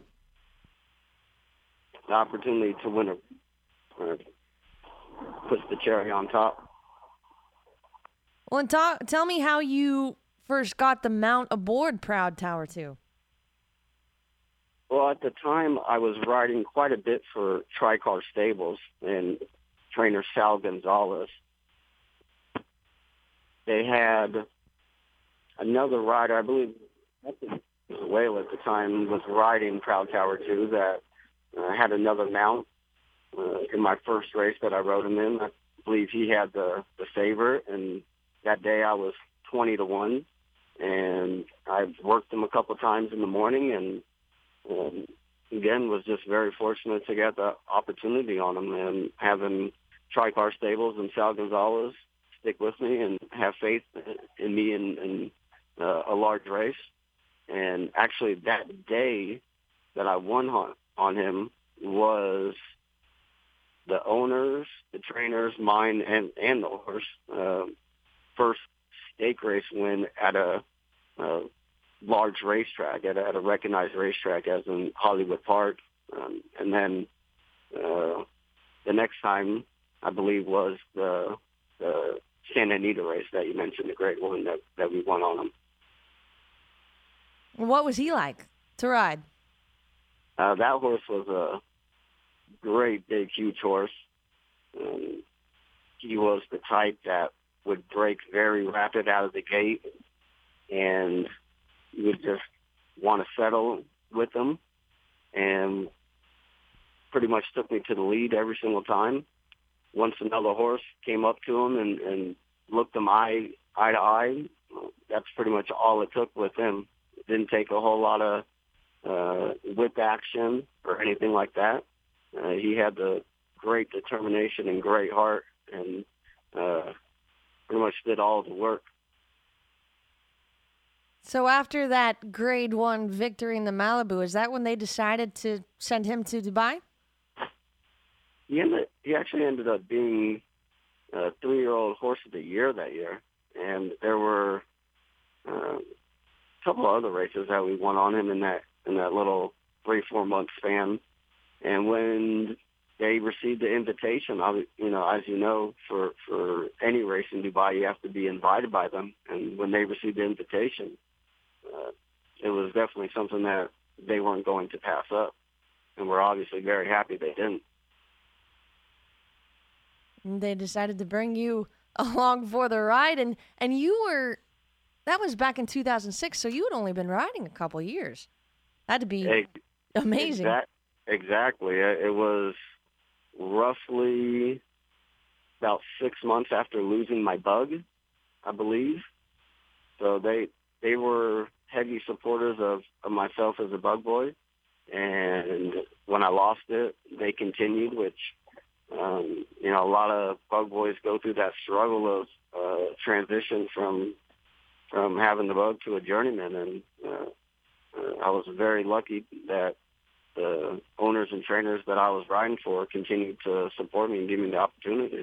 Speaker 7: The opportunity to win a, uh, puts the cherry on top.
Speaker 6: Well, and talk, tell me how you first got the mount aboard Proud Tower two.
Speaker 7: Well, at the time, I was riding quite a bit for Tricar Stables and trainer Sal Gonzalez. They had another rider, I believe, Whale at the time, was riding Proud Tower two that uh, had another mount uh, in my first race that I rode him in. I believe he had the, the favorite, and that day I was twenty to one, and I've worked him a couple times in the morning, and Um, again, was just very fortunate to get the opportunity on him and having Tricar Stables and Sal Gonzalez stick with me and have faith in me in, in uh, a large race. And actually that day that I won on, on him was the owners, the trainers, mine, and, and the horse, uh, first stake race win at a uh, large racetrack, at a, at a recognized racetrack as in Hollywood Park. Um, and then uh, the next time, I believe, was the, the Santa Anita race that you mentioned, the great one that, that we won on him.
Speaker 6: What was he like to ride?
Speaker 7: Uh, that horse was a great, big, huge horse. Um, he was the type that would break very rapid out of the gate, and you would just want to settle with him, and pretty much took me to the lead every single time. Once another horse came up to him and, and looked him eye, eye to eye, that's pretty much all it took with him. It didn't take a whole lot of uh, whip action or anything like that. Uh, he had the great determination and great heart, and uh, pretty much did all the work.
Speaker 6: So after that grade one victory in the Malibu, is that when they decided to send him to Dubai?
Speaker 7: He ended, he actually ended up being a three-year-old horse of the year that year. And there were uh, a couple of other races that we won on him in that in that little three, four-month span. And when they received the invitation, I, you know, as you know, for, for any race in Dubai, you have to be invited by them. And when they received the invitation, uh, it was definitely something that they weren't going to pass up. And we're obviously very happy they didn't.
Speaker 6: And they decided to bring you along for the ride. And, and you were, that was back in two thousand six, so you had only been riding a couple years. That'd be Ex- amazing.
Speaker 7: Exact, exactly. It was roughly about six months after losing my bug, I believe. So they they were heavy supporters of, of myself as a bug boy. And when I lost it, they continued, which, um, you know, a lot of bug boys go through that struggle of uh, transition from from having the bug to a journeyman. And uh, uh, I was very lucky that the owners and trainers that I was riding for continued to support me and give me the opportunities.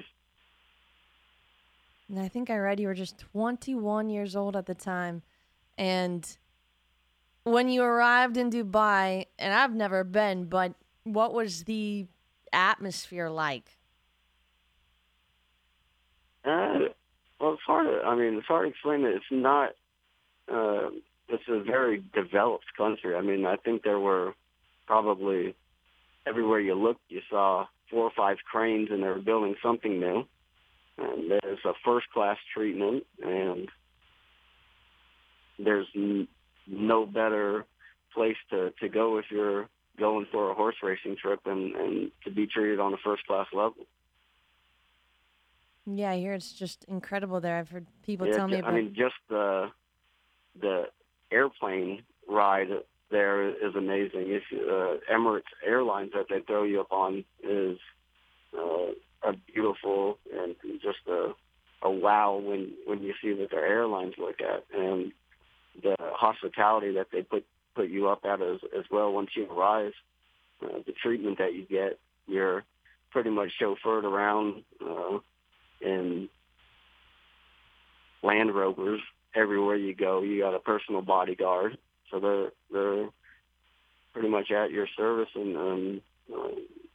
Speaker 6: And I think I read you were just twenty-one years old at the time. And when you arrived in Dubai, and I've never been, but what was the atmosphere like?
Speaker 7: Uh, well, it's hard to, I mean, it's hard to explain it. It's not, uh, it's a very developed country. I mean, I think there were probably, everywhere you looked, you saw four or five cranes, and they were building something new. And there's a first-class treatment, and there's n- no better place to, to go if you're going for a horse racing trip and, and to be treated on a first-class level.
Speaker 6: Yeah, I hear it's just incredible there. I've heard people
Speaker 7: yeah,
Speaker 6: tell me about
Speaker 7: I mean, just the the airplane ride there is amazing. If uh, Emirates Airlines that they throw you up on is uh, a beautiful and just a, a wow when, when you see what their airlines look at, and the hospitality that they put, put you up at as, as well once you arrive. Uh, the treatment that you get, you're pretty much chauffeured around uh, in Land Rovers everywhere you go. You got a personal bodyguard, so they're they're pretty much at your service and um, uh,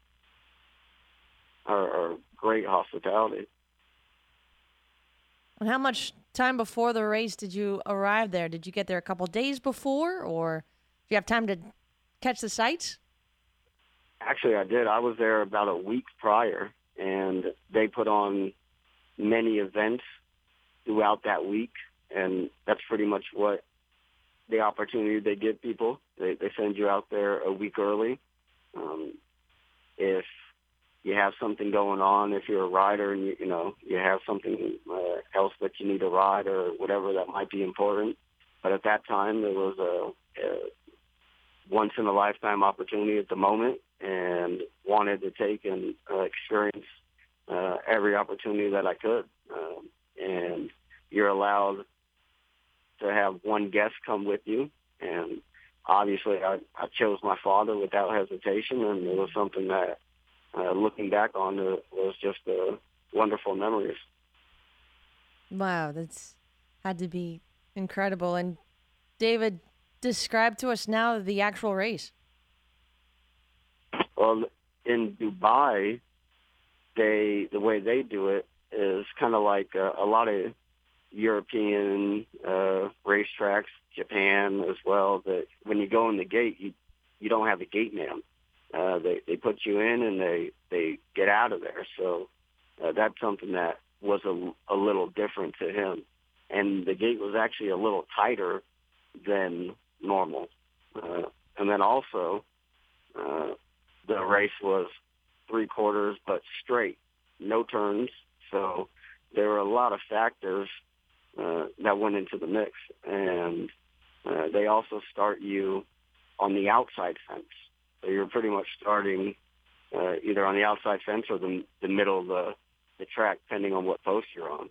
Speaker 7: are, are great hospitality.
Speaker 6: And how much time before the race did you arrive there? Did you get there a couple days before, or do you have time to catch the sights?
Speaker 7: Actually, I did. I was there about a week prior, and they put on many events throughout that week, and that's pretty much what the opportunity they give people. They, they send you out there a week early. Um, if you have something going on, if you're a rider and you, you know you have something uh, else that you need to ride or whatever that might be important. But at that time, there was a, a once-in-a-lifetime opportunity at the moment, and wanted to take and uh, experience uh, every opportunity that I could. Um, and you're allowed to have one guest come with you, and obviously I, I chose my father without hesitation, and it was something that, uh, looking back on, it was just uh, wonderful memories.
Speaker 6: Wow, that's had to be incredible. And David, describe to us now the actual race.
Speaker 7: Well, in Dubai, they the way they do it is kind of like a, a lot of European uh, racetracks, Japan as well, that when you go in the gate, you you don't have a gate man. Uh, they they put you in and they they get out of there. So uh, that's something that was a, a little different to him. And the gate was actually a little tighter than normal. Uh, and then also, uh, the race was three quarters but straight, no turns. So there were a lot of factors uh, that went into the mix. And uh, they also start you on the outside fence. So you're pretty much starting uh, either on the outside fence or the, the middle of the, the track, depending on what post you're on.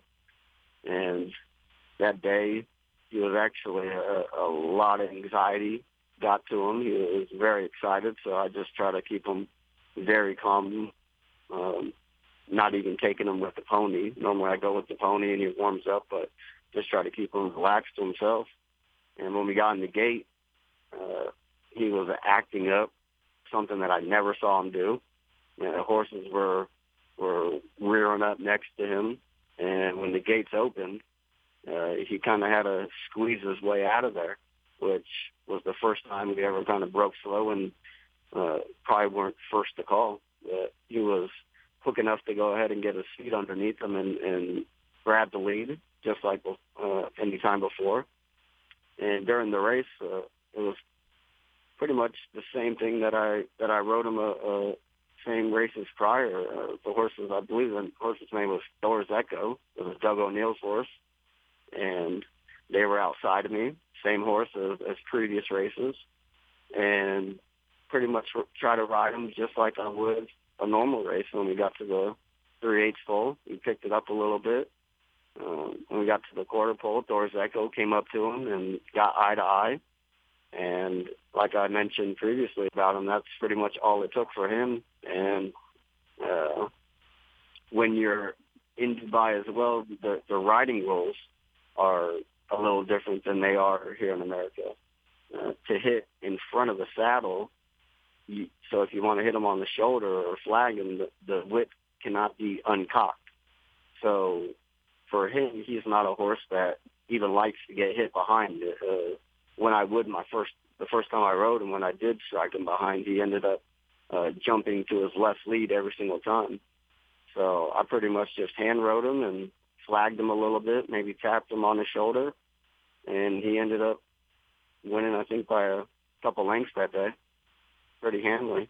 Speaker 7: And that day, he was actually a, a lot of anxiety got to him. He was very excited, so I just try to keep him very calm, um, not even taking him with the pony. Normally I go with the pony and he warms up, but just try to keep him relaxed to himself. And when we got in the gate, uh, he was acting up, something that I never saw him do. You know, the horses were were rearing up next to him, and when the gates opened, uh, he kind of had to squeeze his way out of there, which was the first time we ever kind of broke slow, and uh, probably weren't first to call. Uh, he was quick enough to go ahead and get his feet underneath him and, and grab the lead, just like uh, any time before. And during the race, uh, it was pretty much the same thing that I that I rode him a, a same races prior. Uh, the horses, I believe the horse's name was Thor's Echo. It was Doug O'Neill's horse, and they were outside of me, same horse as, as previous races, and pretty much try to ride him just like I would a normal race. When we got to the three-eighths pole, we picked it up a little bit. Um, when we got to the quarter pole, Thor's Echo came up to him and got eye to eye. And like I mentioned previously about him, that's pretty much all it took for him. And uh, when you're in Dubai as well, the, the riding rules are a little different than they are here in America. Uh, to hit in front of the saddle, you, so if you want to hit him on the shoulder or flag him, the, the whip cannot be uncocked. So for him, he's not a horse that even likes to get hit behind. Uh, when I would my first, the first time I rode him, when I did strike him behind, he ended up uh, jumping to his left lead every single time. So I pretty much just hand rode him and flagged him a little bit, maybe tapped him on the shoulder, and he ended up winning, I think, by a couple lengths that day, pretty handily.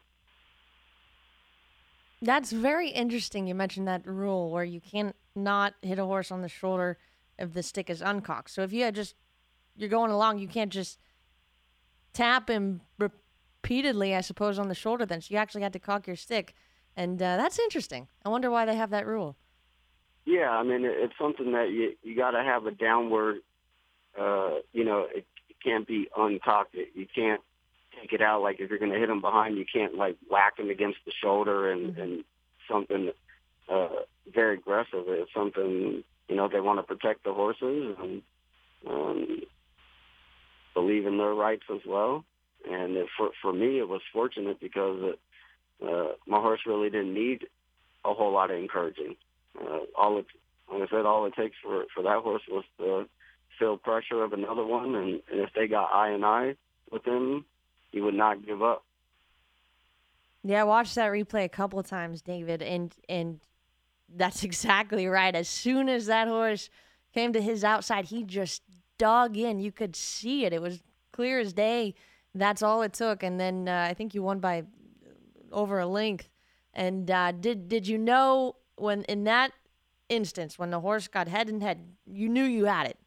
Speaker 6: That's very interesting. You mentioned that rule where you can't not hit a horse on the shoulder if the stick is uncocked. So if you had just you're going along, you can't just tap him repeatedly, I suppose, on the shoulder. Then, so you actually had to cock your stick, and uh, that's interesting. I wonder why they have that rule.
Speaker 7: Yeah, I mean, it, it's something that you you got to have a downward. Uh, you know, it, it can't be uncocked. It, you can't take it out like if you're going to hit him behind. You can't like whack him against the shoulder and mm-hmm. and something uh, very aggressive. It's something, you know, they want to protect the horses and um, believe in their rights as well. And it, for for me, it was fortunate because it, uh, my horse really didn't need a whole lot of encouraging. Uh, all it, like I said, all it takes for, for that horse was to feel pressure of another one, and, and if they got eye and eye with him, he would not give up.
Speaker 6: Yeah, I watched that replay a couple of times, David, and and that's exactly right. As soon as that horse came to his outside, he just dug in. You could see it. It was clear as day. That's all it took. And then uh, I think you won by over a length. And uh, did did you know when in that instance, when the horse got head and head, you knew you had it?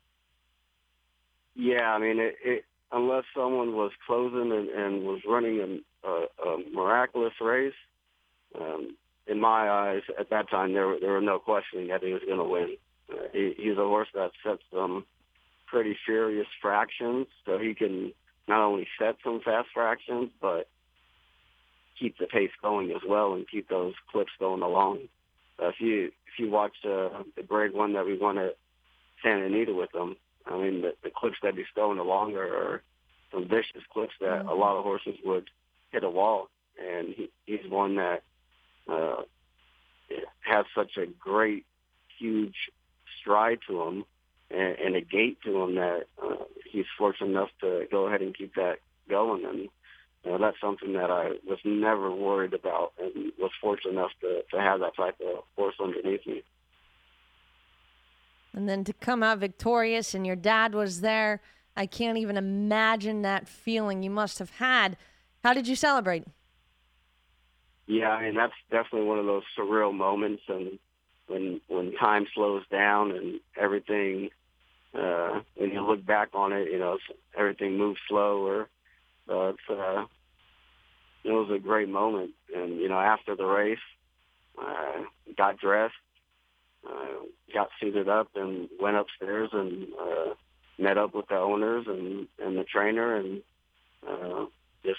Speaker 7: Yeah, I mean, it, it, unless someone was closing and, and was running a, a, a miraculous race, um, in my eyes, at that time, there were, there were no questioning that he was going to win. Uh, he, he's a horse that sets some pretty furious fractions, so he can not only set some fast fractions, but keep the pace going as well and keep those clips going along. Uh, if you if you watch uh, the grade one that we won at Santa Anita with him, I mean, the, the clips that he's throwing along are, are some vicious clips that mm-hmm. a lot of horses would hit a wall. And he, he's one that uh, has such a great, huge stride to him and, and a gait to him that uh, he's fortunate enough to go ahead and keep that going. And you know, that's something that I was never worried about and was fortunate enough to, to have that type of horse underneath me.
Speaker 6: And then to come out victorious, and your dad was there. I can't even imagine that feeling you must have had. How did you celebrate?
Speaker 7: Yeah, I mean, that's definitely one of those surreal moments, and when when time slows down and everything, uh, when you look back on it, you know, everything moves slower. So it's, uh, it was a great moment. And, you know, after the race, uh, got dressed, uh, got suited up and went upstairs and uh, met up with the owners and, and the trainer and uh, just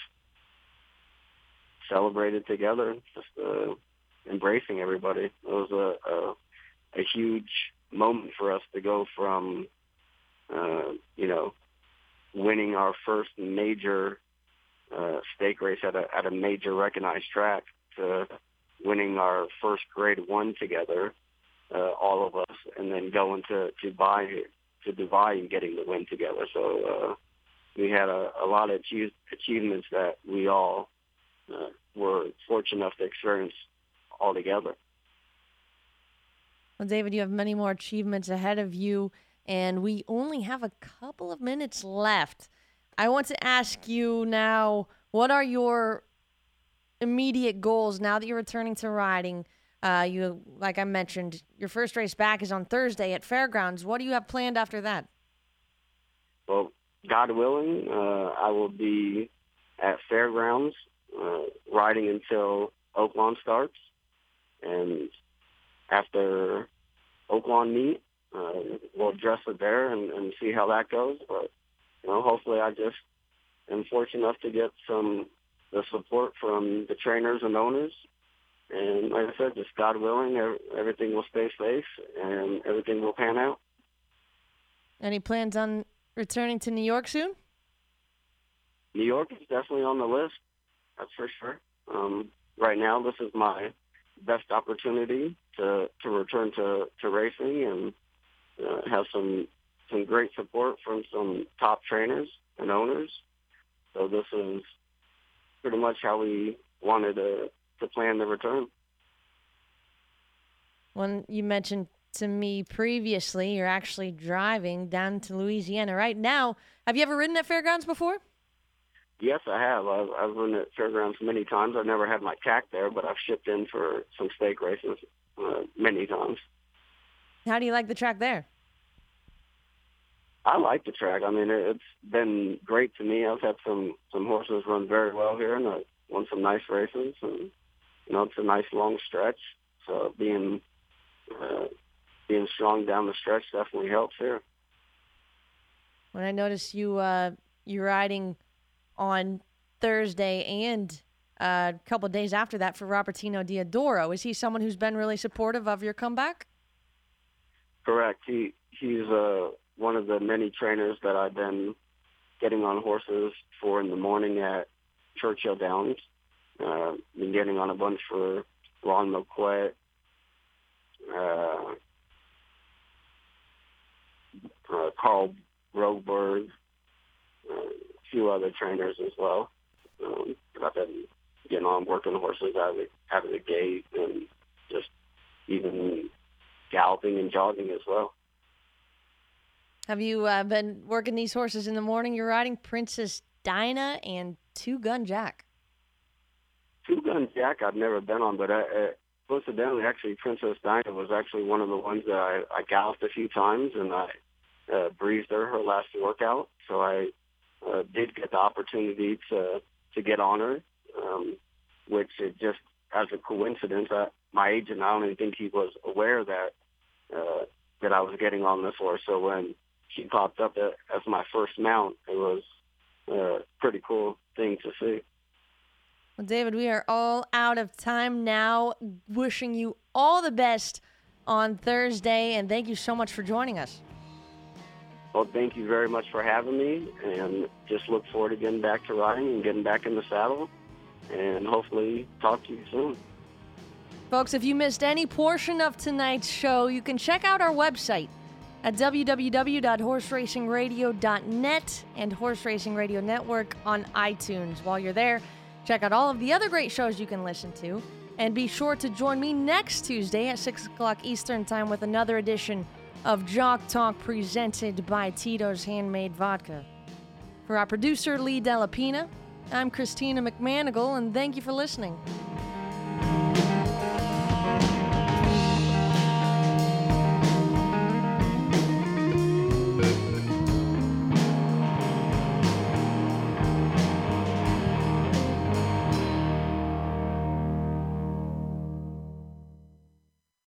Speaker 7: celebrated together, just uh, embracing everybody. It was a, a, a huge moment for us to go from, uh, you know, winning our first major uh, stake race at a, at a major recognized track to winning our first grade one together, uh, all of us, and then going to, to Dubai, to Dubai and getting the win together. So uh, we had a, a lot of achieve, achievements that we all uh, were fortunate enough to experience all together.
Speaker 6: Well, David, you have many more achievements ahead of you, and we only have a couple of minutes left. I want to ask you now, what are your immediate goals now that you're returning to riding? Uh, you, like I mentioned, your first race back is on Thursday at Fairgrounds. What do you have planned after that?
Speaker 7: Well, God willing, uh, I will be at Fairgrounds uh, riding until Oaklawn starts. And after Oaklawn meet, uh, we'll address it there and, and see how that goes. But, you know, hopefully I just am fortunate enough to get some the support from the trainers and owners. And like I said, just God willing, everything will stay safe and everything will pan out.
Speaker 6: Any plans on returning to New York soon?
Speaker 7: New York is definitely on the list, that's for sure. Um, right now, this is my best opportunity to, to return to, to racing and uh, have some some great support from some top trainers and owners. So this is pretty much how we wanted to, to plan the return.
Speaker 6: When you mentioned to me previously you're actually driving down to Louisiana right now. Have you ever ridden at Fairgrounds before?
Speaker 7: Yes, I have. I've, I've ridden at Fairgrounds many times. I've never had my tack there, but I've shipped in for some stake races uh, many times.
Speaker 6: How do you like the track there?
Speaker 7: I like the track. I mean, it's been great to me. I've had some, some horses run very well here, and I won some nice races. And, you know, it's a nice long stretch. So being uh, being strong down the stretch definitely helps here.
Speaker 6: When I noticed you uh, you riding on Thursday and uh, a couple of days after that for Robertino Diodoro, is he someone who's been really supportive of your comeback?
Speaker 7: Correct. He he's uh, one of the many trainers that I've been getting on horses for in the morning at Churchill Downs. Uh, been getting on a bunch for Ron McQuett, uh, uh, Carl Roberg, uh, a few other trainers as well. Um, I've been getting on working horses out of the, out of the gate and just even galloping and jogging as well.
Speaker 6: Have you uh, been working these horses in the morning? You're riding Princess Dinah and Two Gun Jack.
Speaker 7: Two Gun Jack I've never been on, but I, uh, coincidentally, actually, Princess Dinah was actually one of the ones that I, I galloped a few times, and I uh, breezed her her last workout. So I uh, did get the opportunity to to get on her, um, which it just as a coincidence, I, my agent, I don't even think he was aware that uh, that I was getting on this horse. So when she popped up as my first mount, it was a pretty cool thing to see.
Speaker 6: Well, David, we are all out of time now. Wishing you all the best on Thursday, and thank you so much for joining us.
Speaker 7: Well, thank you very much for having me, and just look forward to getting back to riding and getting back in the saddle, and hopefully talk to you soon.
Speaker 6: Folks, if you missed any portion of tonight's show, you can check out our website at w w w dot horse racing radio dot net and Horse Racing Radio Network on iTunes. While you're there, check out all of the other great shows you can listen to, and be sure to join me next Tuesday at six o'clock Eastern Time with another edition of Jock Talk presented by Tito's Handmade Vodka. For our producer, Lee Delapina, I'm Christina McManigal, and thank you for listening.